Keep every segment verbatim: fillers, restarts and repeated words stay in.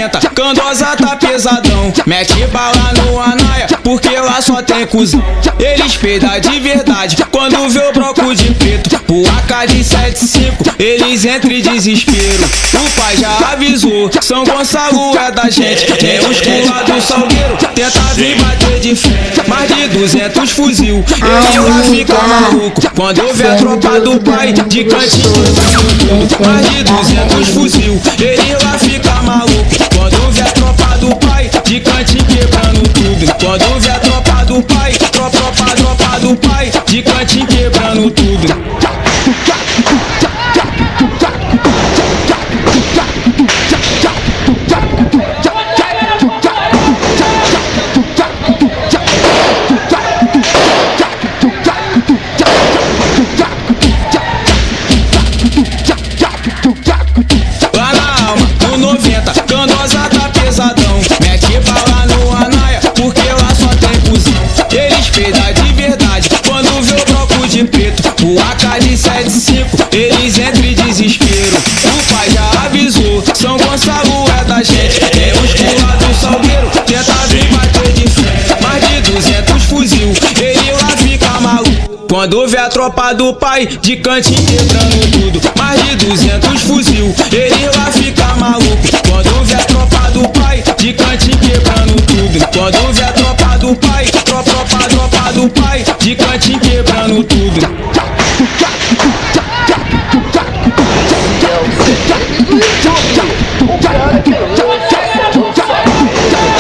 noventa, Candosa tá pesadão. Mete bala no Anaia, porque lá só tem cuzão. Eles peidam de verdade quando vê o broco de preto. O A K de setenta e cinco, eles entram em desespero. O pai já avisou, São Gonçalo é da gente. Tem os cula do Salgueiro, tenta vir bater de frente. Mais de duzentos fuzil, ele lá fica maluco quando vê a tropa do pai de cantinho quebrando tudo. Mais de duzentos fuzil, ele lá fica maluco quando vê a tropa do pai de cantinho quebrando tudo. Quando vê a tropa do pai, tropa, tropa, tropa do pai de cantinho quebrando tudo. Lá na alma, no noventa, Candosa tá pesadão. Mete bala no Anaia, porque lá só tem cuzão. Eles peidam de verdade quando vê o bloco de preto. O A K de setenta e cinco, eles entram em desespero. O pai já avisou, São Gonçalo é da gente. Tem os cula do Salgueiro, tenta vir bater de frente. Mais de duzentos fuzil, ele lá fica maluco quando vê a tropa do pai de cantinho quebrando tudo. Mais de duzentos fuzil, ele lá fica maluco quando vê a tropa do pai de cantinho quebrando tudo. Quando vê a tropa do pai, tropa, tropa, tropa do pai de cantinho quebrando tudo.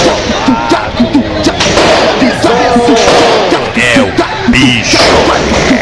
É o bicho.